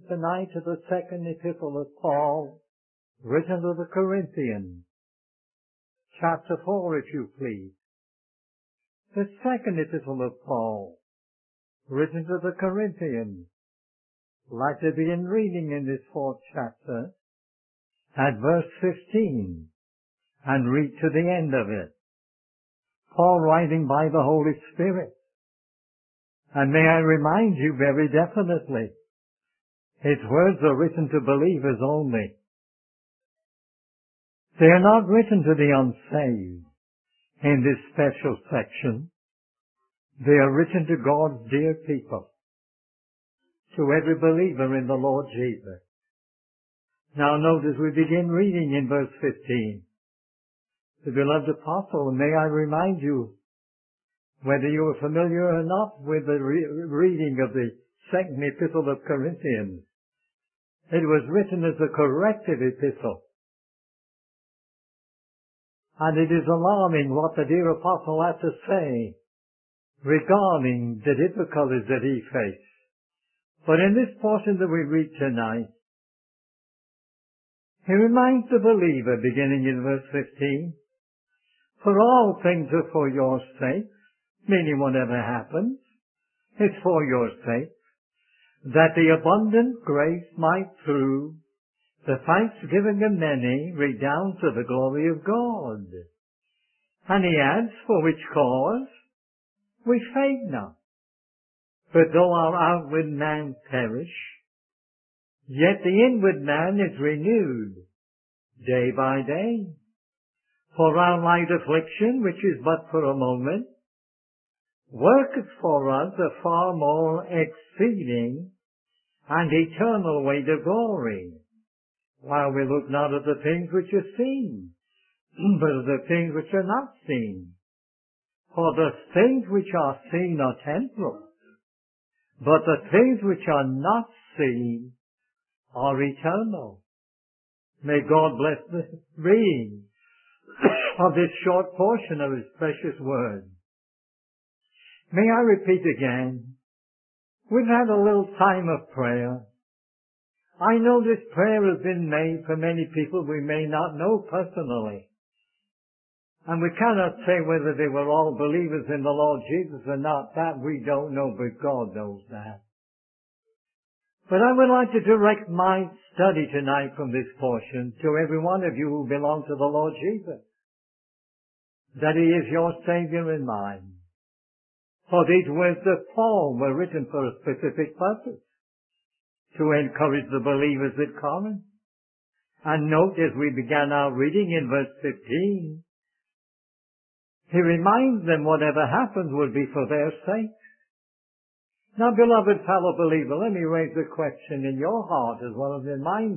tonight to the second epistle of Paul, written to the Corinthians. Chapter 4, if you please. The second epistle of Paul, written to the Corinthians. I'd like to begin reading in this fourth chapter at verse 15 and read to the end of it. Paul writing by the Holy Spirit. And may I remind you very definitely, his words are written to believers only. They are not written to the unsaved in this special section. They are written to God's dear people, to every believer in the Lord Jesus. Now notice we begin reading in verse 15. The beloved apostle, and may I remind you, whether you are familiar or not with the reading of the second epistle of Corinthians, it was written as a corrective epistle. And it is alarming what the dear apostle had to say regarding the difficulties that he faced. But in this portion that we read tonight, he reminds the believer, beginning in verse 15, for all things are for your sake, meaning whatever happens, it's for your sake, that the abundant grace might through the thanksgiving of many redound to the glory of God. And he adds, for which cause we faint not. But though our outward man perish, yet the inward man is renewed day by day. For our light affliction, which is but for a moment, worketh for us a far more exceeding and eternal weight of glory, while we look not at the things which are seen, but at the things which are not seen. For the things which are seen are temporal, but the things which are not seen are eternal. May God bless the reading of this short portion of His precious word. May I repeat again, we've had a little time of prayer. I know this prayer has been made for many people we may not know personally. And we cannot say whether they were all believers in the Lord Jesus or not. That we don't know, but God knows that. But I would like to direct my study tonight from this portion to every one of you who belong to the Lord Jesus, that He is your Savior and mine. For these words of Paul were written for a specific purpose, to encourage the believers at Corinth. And note, as we began our reading in verse 15, he reminds them whatever happens will be for their sake. Now, beloved fellow believer, let me raise a question in your heart as well as in mine.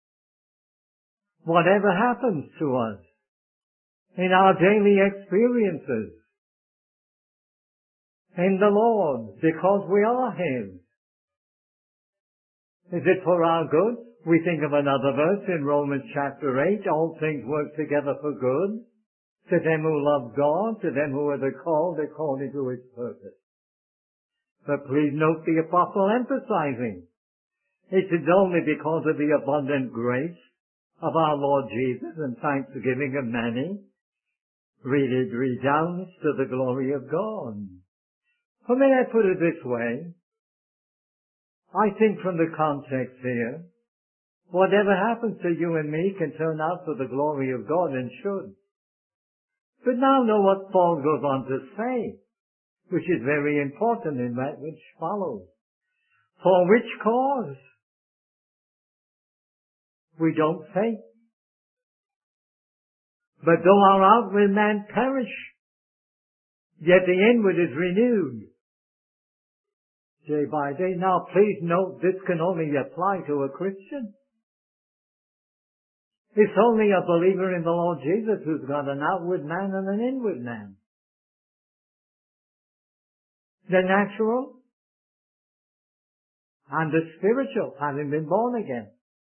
Whatever happens to us in our daily experiences in the Lord, because we are His, is it for our good? We think of another verse in Romans chapter 8, all things work together for good, to them who love God, to them who are the called according to His purpose. But please note the apostle emphasizing, it is only because of the abundant grace of our Lord Jesus and thanksgiving of many, it redounds to the glory of God. Or may I put it this way? I think from the context here, whatever happens to you and me can turn out for the glory of God and should. But now know what Paul goes on to say, which is very important in that which follows. For which cause we don't faint. But though our outward man perish, yet the inward is renewed day by day. Now please note, this can only apply to a Christian. It's only a believer in the Lord Jesus who's got an outward man and an inward man. The natural and the spiritual, having been born again.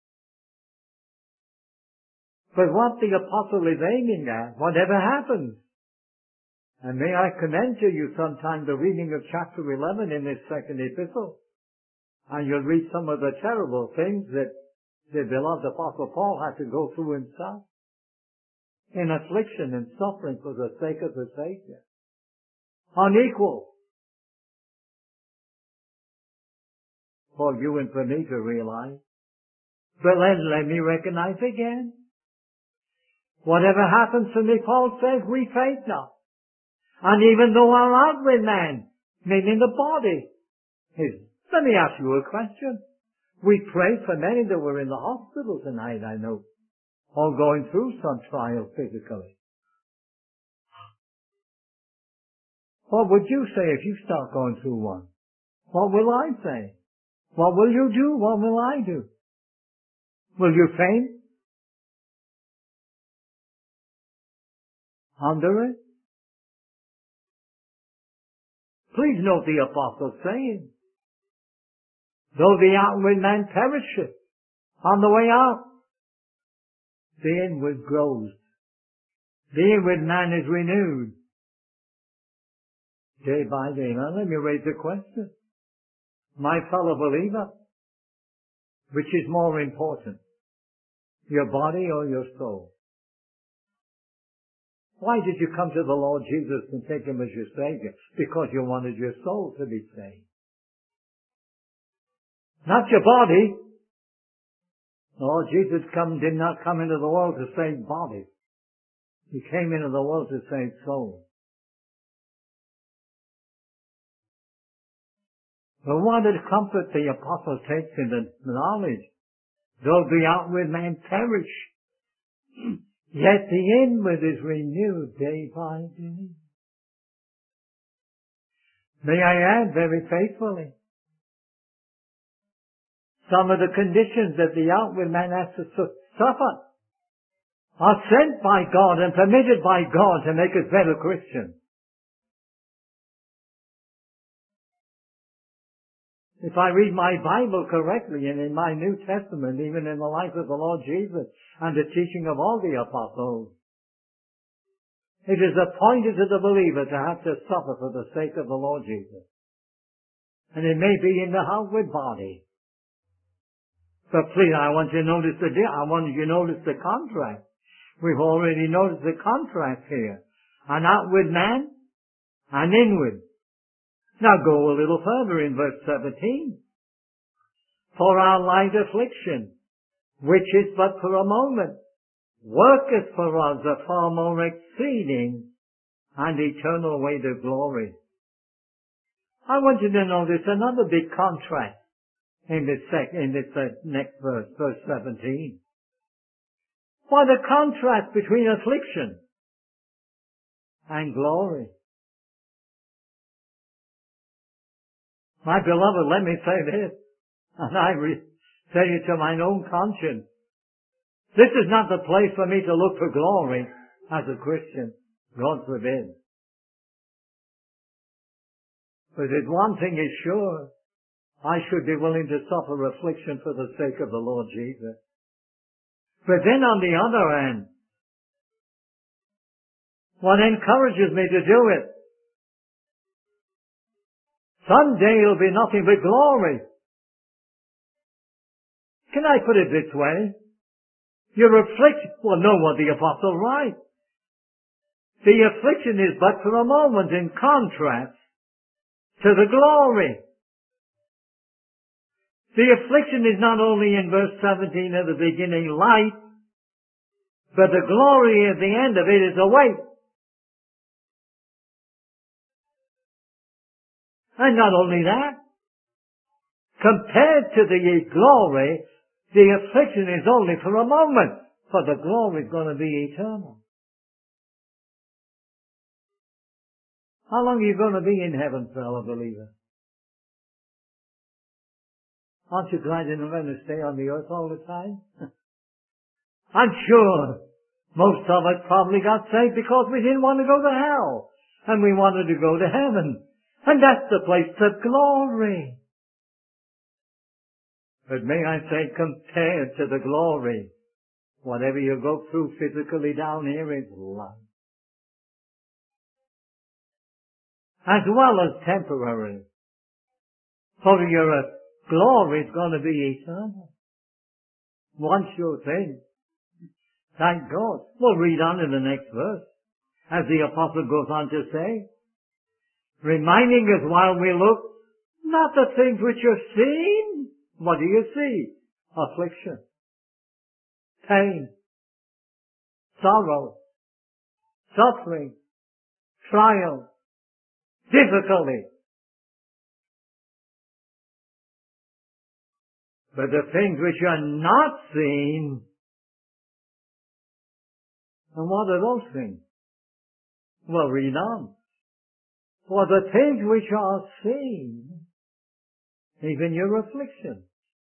But what the apostle is aiming at, whatever happens, and may I commend to you sometime the reading of chapter 11 in this second epistle, And you'll read some of the terrible things that the beloved Apostle Paul had to go through himself in affliction and suffering for the sake of the Savior. Unequal for you and for me to realize. But let me recognize again. Whatever happens to me, Paul says, we faint not. And even though our outward man, meaning the body, is, let me ask you a question. We prayed for many that were in the hospital tonight, I know, all going through some trial physically. What would you say if you start going through one? What will I say? What will you do? What will I do? Will you faint under it? Please note the apostle saying, though the outward man perisheth on the way out, the inward grows. The inward man is renewed day by day. Now let me raise a question. My fellow believer, which is more important, your body or your soul? Why did you come to the Lord Jesus and take Him as your Savior? Because you wanted your soul to be saved. Not your body. Lord Jesus did not come into the world to save bodies. He came into the world to save souls. But what did comfort the apostle takes in the knowledge? Though the outward man perish, yet the inward is renewed day by day. May I add very faithfully, some of the conditions that the outward man has to suffer are sent by God and permitted by God to make us better Christians. If I read my Bible correctly and in my New Testament, even in the life of the Lord Jesus and the teaching of all the apostles, it is appointed to the believer to have to suffer for the sake of the Lord Jesus. And it may be in the outward body. But please, I want you to notice the contrast. We've already noticed the contrast here. An outward man, an inward. Now go a little further in verse 17. For our light affliction, which is but for a moment, worketh for us a far more exceeding and eternal weight of glory. I want you to notice another big contrast in this next verse, verse 17. Why, the contrast between affliction and glory. My beloved, let me say this, and I say it to mine own conscience. This is not the place for me to look for glory as a Christian. God forbid. But if one thing is sure, I should be willing to suffer affliction for the sake of the Lord Jesus. But then on the other hand, what encourages me to do it? Someday it'll be nothing but glory. Can I put it this way? Your affliction, well, know what the apostle writes. The affliction is but for a moment in contrast to the glory. The affliction is not only in verse 17 at the beginning light, but the glory at the end of it is a weight. And not only that, compared to the glory, the affliction is only for a moment, for the glory is going to be eternal. How long are you going to be in heaven, fellow believer? Aren't you glad you're not going to stay on the earth all the time? I'm sure most of us probably got saved because we didn't want to go to hell, and we wanted to go to heaven. And that's the place of glory. But may I say, compared to the glory, whatever you go through physically down here is light. As well as temporary. For glory is going to be eternal. One sure thing. Thank God. We'll read on in the next verse, as the apostle goes on to say, reminding us while we look, not the things which are seen. What do you see? Affliction, pain, sorrow, suffering, trial, difficulty. But the things which are not seen, and what are those things? Well, read on. For the things which are seen, even your affliction,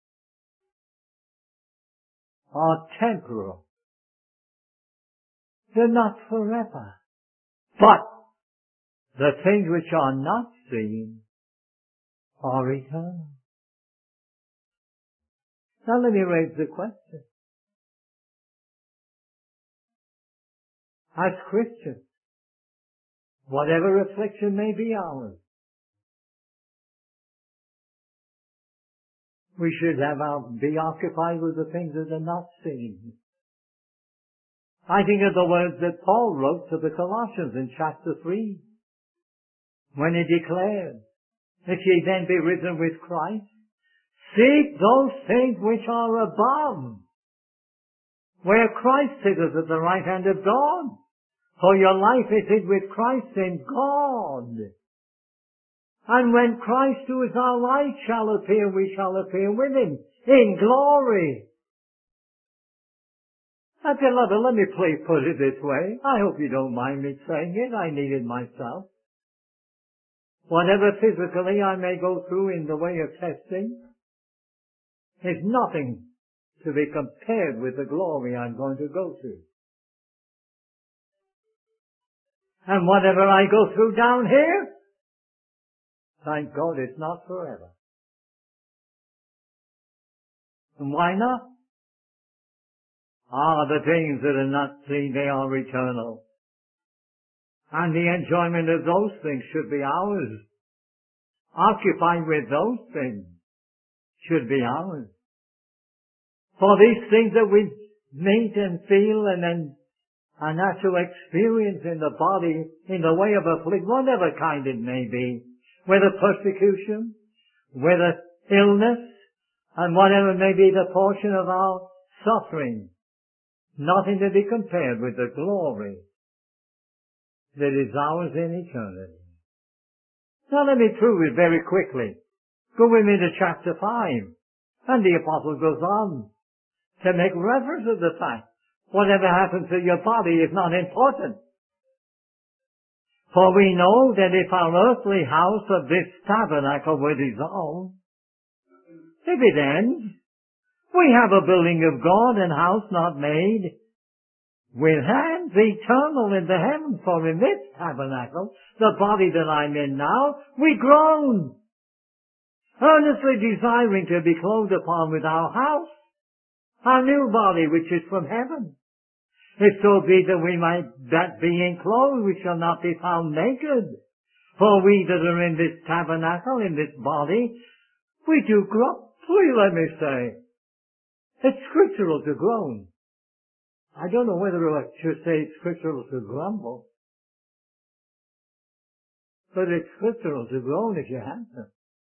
are temporal. They're not forever. But the things which are not seen are eternal. Now let me raise the question. As Christians, whatever affliction may be ours, we should be occupied with the things that are not seen. I think of the words that Paul wrote to the Colossians in chapter 3, when he declared, if ye then be risen with Christ, seek those things which are above, where Christ sitteth at the right hand of God. For your life is hid with Christ in God. And when Christ, who is our light, shall appear, we shall appear with him in glory. And beloved, let me put it this way. I hope you don't mind me saying it. I need it myself. Whatever physically I may go through in the way of testing is nothing to be compared with the glory I'm going to go to. And whatever I go through down here, thank God it's not forever. And why not? The things that are not seen, they are eternal. And the enjoyment of those things should be ours. Occupied with those things should be ours. For these things that we meet and feel and have to experience in the body in the way of affliction, whatever kind it may be, whether persecution, whether illness, and whatever may be the portion of our suffering, nothing to be compared with the glory that is ours in eternity. Now let me prove it very quickly. Go with me to chapter 5, and the apostle goes on to make reference to the fact whatever happens to your body is not important. For we know that if our earthly house of this tabernacle were dissolved, if it ends, we have a building of God and house not made with hands, eternal in the heavens. For in this tabernacle, the body that I'm in now, we groan, earnestly desiring to be clothed upon with our house, our new body which is from heaven. If so be that we might, that being clothed, we shall not be found naked. For we that are in this tabernacle, in this body, we do groan. Please let me say, it's scriptural to groan. I don't know whether I should say it's scriptural to grumble. But it's scriptural to groan if you have to.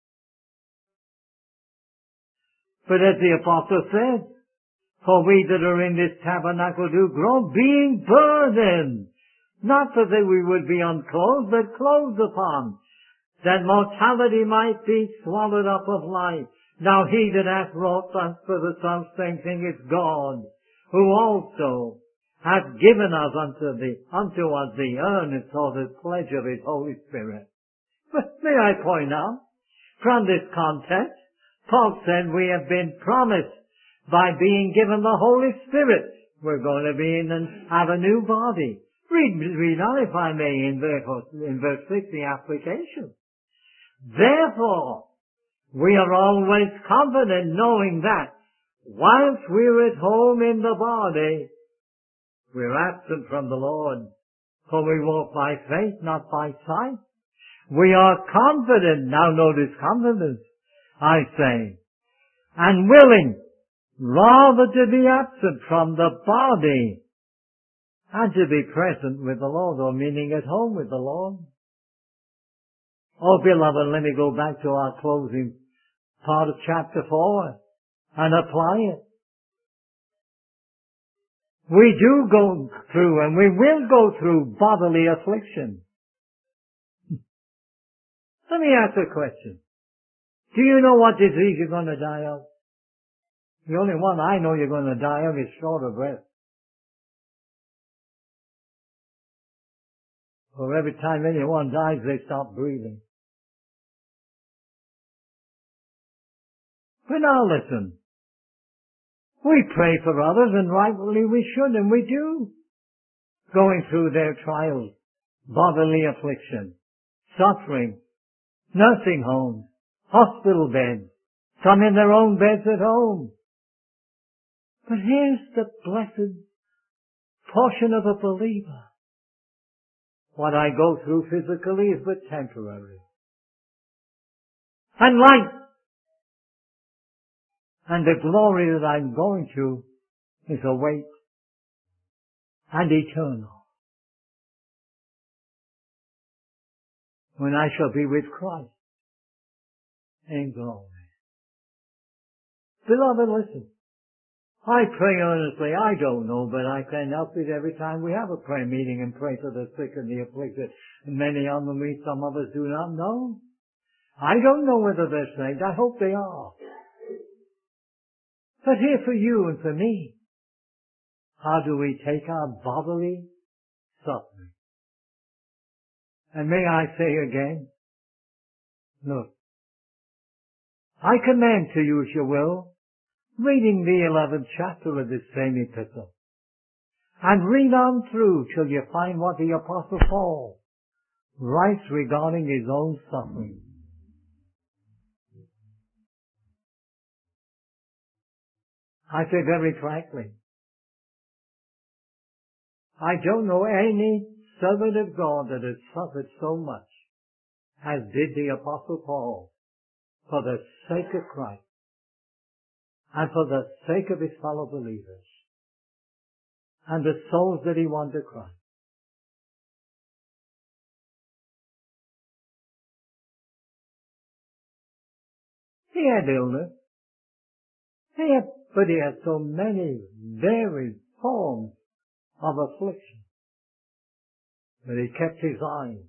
But as the apostle said, for we that are in this tabernacle do groan, being burdened, not so that we would be unclothed, but clothed upon, that mortality might be swallowed up of life. Now he that hath wrought us for the same thing is God, who also hath given us unto us the earnest or the pledge of his Holy Spirit. But may I point out, from this context, Paul said we have been promised by being given the Holy Spirit. We're going to be in and have a new body. Read on, if I may, in verse 6, the application. Therefore, we are always confident knowing that whilst we're at home in the body, we're absent from the Lord. For we walk by faith, not by sight. We are confident, now notice confidence, I say, and willing rather to be absent from the body and to be present with the Lord, or meaning at home with the Lord. Oh, beloved, let me go back to our closing part of chapter 4 and apply it. We do go through, and we will go through, bodily affliction. Let me ask a question. Do you know what disease you're going to die of? The only one I know you're going to die of is short of breath. For every time anyone dies, they stop breathing. But now listen. We pray for others, and rightly we should, and we do. Going through their trials, bodily affliction, suffering, nursing homes, hospital beds, some in their own beds at home. But here's the blessed portion of a believer. What I go through physically is but temporary. And light. And the glory that I'm going to is a weight and eternal. When I shall be with Christ in glory. Beloved, listen. I pray earnestly. I don't know, but I can't help it every time we have a prayer meeting and pray for the sick and the afflicted. And many on the meet, some of us do not know. I don't know whether they're saved. I hope they are. But here for you and for me, how do we take our bodily suffering? And may I say again, look, I command to you, if you will, reading the 11th chapter of this same epistle, and read on through till you find what the Apostle Paul writes regarding his own suffering. I say very frankly, I don't know any servant of God that has suffered so much as did the Apostle Paul for the sake of Christ and for the sake of his fellow believers and the souls that he won to Christ. He had illness. But he had so many varied forms of affliction that he kept his eyes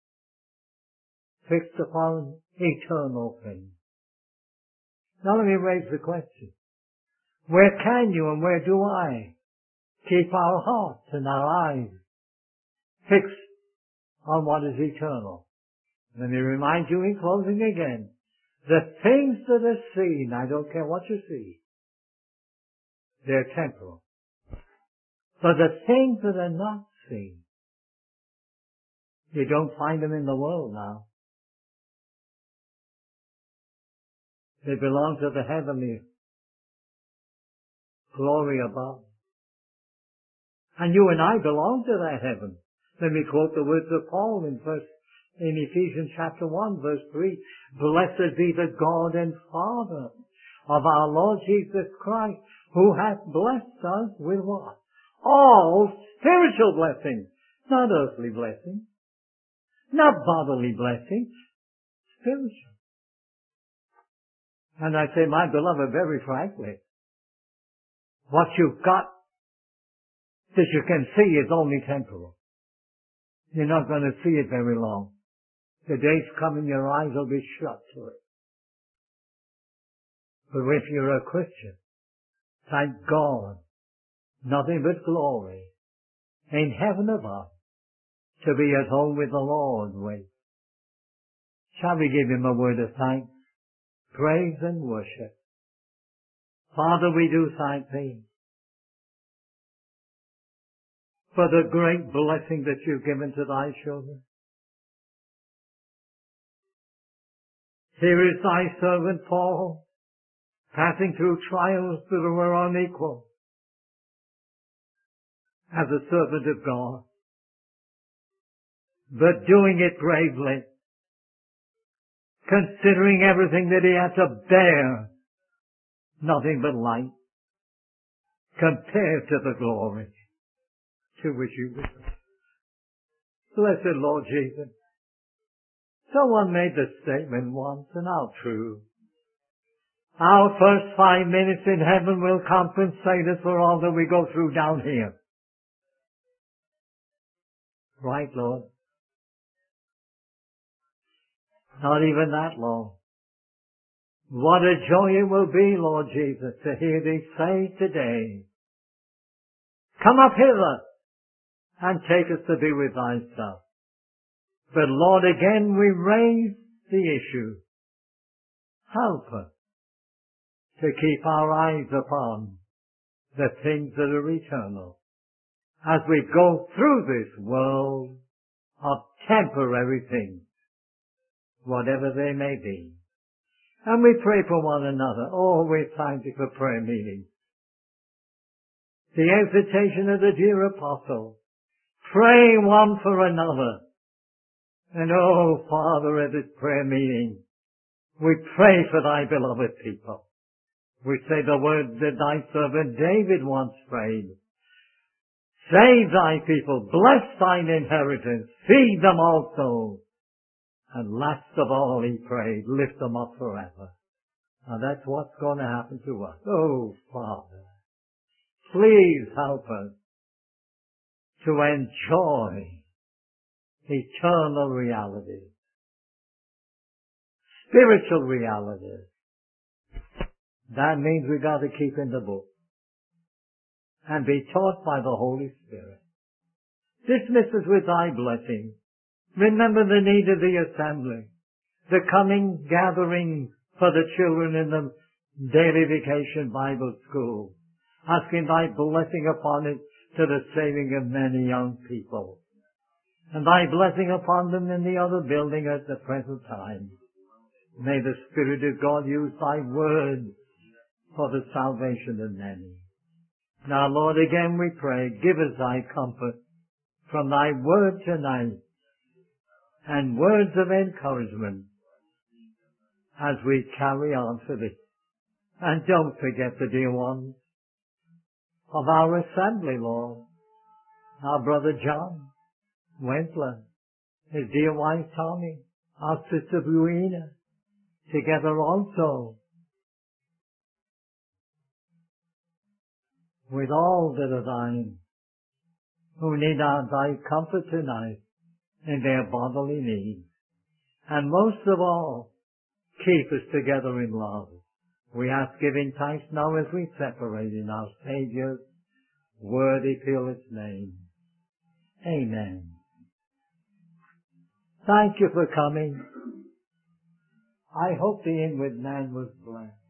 fixed upon eternal things. Now let me raise the question. Where can you and where do I keep our hearts and our eyes fixed on what is eternal? Let me remind you in closing again, the things that are seen, I don't care what you see, they're temporal. But the things that are not seen, you don't find them in the world now. They belong to the heavenly glory above. And you and I belong to that heaven. Let me quote the words of Paul in Ephesians chapter 1 verse 3. Blessed be the God and Father of our Lord Jesus Christ, who hath blessed us with what? All spiritual blessings. Not earthly blessings. Not bodily blessings. Spiritual. And I say, my beloved, very frankly, what you've got that you can see is only temporal. You're not going to see it very long. The day's coming, your eyes will be shut to it. But if you're a Christian, thank God, nothing but glory in heaven above to be at home with the Lord with. Shall we give him a word of thanks, praise and worship? Father, we do thank thee for the great blessing that you've given to thy children. Here is thy servant Paul, passing through trials that were unequal as a servant of God, but doing it bravely, considering everything that he had to bear, nothing but light, compared to the glory to which you were. Blessed Lord Jesus. Someone made the statement once, and how true. Our first 5 minutes in heaven will compensate us for all that we go through down here. Right, Lord? Not even that, Lord. What a joy it will be, Lord Jesus, to hear thee say today, come up hither and take us to be with thyself. But Lord, again we raise the issue. Help us to keep our eyes upon the things that are eternal as we go through this world of temporary things, whatever they may be. And we pray for one another. Oh, we thank you for prayer meetings. The exhortation of the dear apostle. Pray one for another. And oh, Father, at this prayer meeting, we pray for thy beloved people. We say the word that thy servant David once prayed. Save thy people, bless thine inheritance, feed them also. And last of all, he prayed, lift them up forever. Now that's what's going to happen to us. Oh, Father, please help us to enjoy eternal realities, spiritual realities. That means we got to keep in the book and be taught by the Holy Spirit. Dismiss us with thy blessing. Remember the need of the assembly, the coming gathering for the children in the daily vacation Bible school, asking thy blessing upon it to the saving of many young people, and thy blessing upon them in the other building at the present time. May the Spirit of God use thy word for the salvation of many. Now, Lord, again we pray, give us thy comfort from thy word tonight and words of encouragement as we carry on for thee. And don't forget the dear ones of our assembly, Lord. Our brother John Wentler, his dear wife Tommy, our sister Buena, together also with all that are thine, who need thy comfort tonight in their bodily needs. And most of all, keep us together in love. We ask giving thanks now as we separate in our Savior's worthy, fearless name. Amen. Thank you for coming. I hope the inward man was blessed.